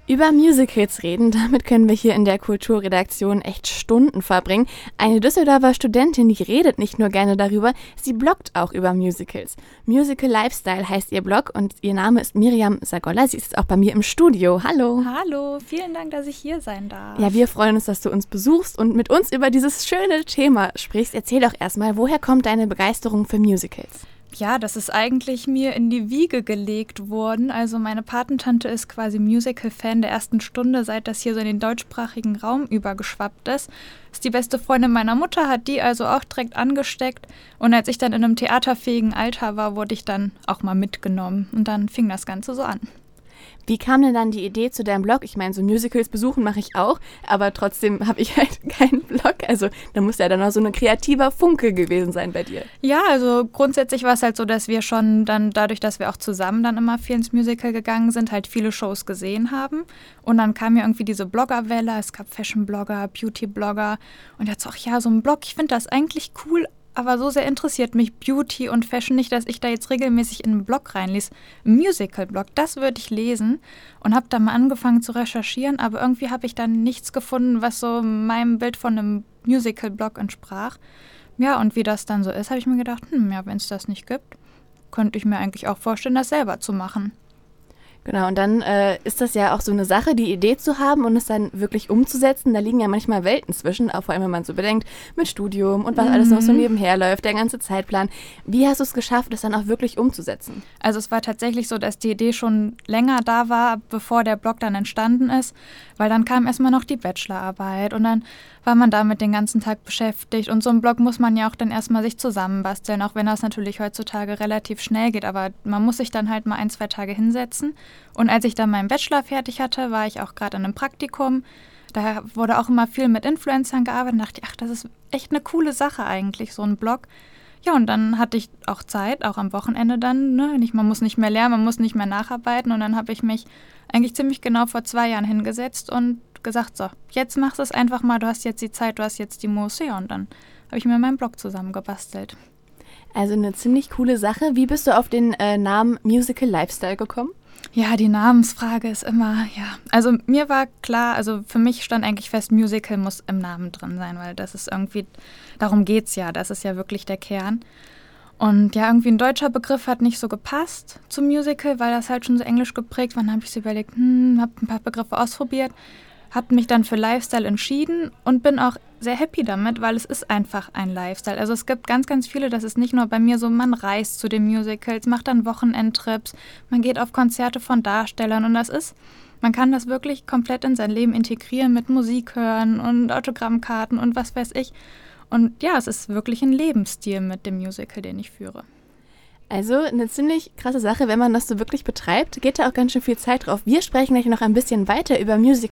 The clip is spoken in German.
Über Musicals reden, damit können wir hier in der Kulturredaktion echt Stunden verbringen. Eine Düsseldorfer Studentin, die redet nicht nur gerne darüber, sie bloggt auch über Musicals. Musical Lifestyle heißt ihr Blog und ihr Name ist Miriam Sagolla. Sie ist auch bei mir im Studio. Hallo. Hallo, vielen Dank, dass ich hier sein darf. Ja, wir freuen uns, dass du uns besuchst und mit uns über dieses schöne Thema sprichst. Erzähl doch erstmal, woher kommt deine Begeisterung für Musicals? Ja, das ist eigentlich mir in die Wiege gelegt worden. Also meine Patentante ist quasi Musical-Fan der ersten Stunde, seit das hier so in den deutschsprachigen Raum übergeschwappt ist. Ist die beste Freundin meiner Mutter, hat die also auch direkt angesteckt. Und als ich dann in einem theaterfähigen Alter war, wurde ich dann auch mal mitgenommen. Und dann fing das Ganze so an. Wie kam denn dann die Idee zu deinem Blog? Ich meine, so Musicals besuchen mache ich auch, aber trotzdem habe ich halt keinen Blog. Also da muss ja dann auch so ein kreativer Funke gewesen sein bei dir. Ja, also grundsätzlich war es halt so, dass wir schon dann, dadurch, dass wir auch zusammen dann immer viel ins Musical gegangen sind, halt viele Shows gesehen haben. Und dann kam ja irgendwie diese Bloggerwelle, es gab Fashion-Blogger, Beauty-Blogger und jetzt auch, ja, so ein Blog, ich finde das eigentlich cool, aber so sehr interessiert mich Beauty und Fashion nicht, dass ich da jetzt regelmäßig in einen Blog reinlese. Ein Musical-Blog, das würde ich lesen und habe da mal angefangen zu recherchieren, aber irgendwie habe ich dann nichts gefunden, was so meinem Bild von einem Musical-Blog entsprach. Ja, und wie das dann so ist, habe ich mir gedacht, ja, wenn es das nicht gibt, könnte ich mir eigentlich auch vorstellen, das selber zu machen. Genau, und dann ist das ja auch so eine Sache, die Idee zu haben und es dann wirklich umzusetzen. Da liegen ja manchmal Welten zwischen, auch vor allem, wenn man so bedenkt, mit Studium und was alles noch so nebenher läuft, der ganze Zeitplan. Wie hast du es geschafft, das dann auch wirklich umzusetzen? Also es war tatsächlich so, dass die Idee schon länger da war, bevor der Blog dann entstanden ist, weil dann kam erstmal noch die Bachelorarbeit und dann war man damit den ganzen Tag beschäftigt. Und so ein Blog muss man ja auch dann erstmal sich zusammenbasteln, auch wenn das natürlich heutzutage relativ schnell geht. Aber man muss sich dann halt mal 1-2 Tage hinsetzen. Und als ich dann meinen Bachelor fertig hatte, war ich auch gerade in einem Praktikum. Da wurde auch immer viel mit Influencern gearbeitet und dachte, ach, das ist echt eine coole Sache eigentlich, so ein Blog. Ja, und dann hatte ich auch Zeit, auch am Wochenende dann. Ne? Man muss nicht mehr lernen, man muss nicht mehr nacharbeiten. Und dann habe ich mich eigentlich ziemlich genau vor 2 Jahren hingesetzt und gesagt, so, jetzt machst du es einfach mal, du hast jetzt die Zeit, du hast jetzt die Muße. Ja, und dann habe ich mir meinen Blog zusammengebastelt. Also eine ziemlich coole Sache. Wie bist du auf den Namen Musical Lifestyle gekommen? Ja, die Namensfrage ist immer, ja. Also mir war klar, also für mich stand eigentlich fest, Musical muss im Namen drin sein, weil das ist irgendwie, darum geht's ja, das ist ja wirklich der Kern. Und ja, irgendwie ein deutscher Begriff hat nicht so gepasst zum Musical, weil das halt schon so englisch geprägt war. Dann habe ich so überlegt, habe ein paar Begriffe ausprobiert, habe mich dann für Lifestyle entschieden und bin auch sehr happy damit, weil es ist einfach ein Lifestyle. Also es gibt ganz, ganz viele, das ist nicht nur bei mir so, man reist zu den Musicals, macht dann Wochenendtrips, man geht auf Konzerte von Darstellern und man kann das wirklich komplett in sein Leben integrieren mit Musik hören und Autogrammkarten und was weiß ich. Und ja, es ist wirklich ein Lebensstil mit dem Musical, den ich führe. Also eine ziemlich krasse Sache, wenn man das so wirklich betreibt, geht da auch ganz schön viel Zeit drauf. Wir sprechen gleich noch ein bisschen weiter über Musical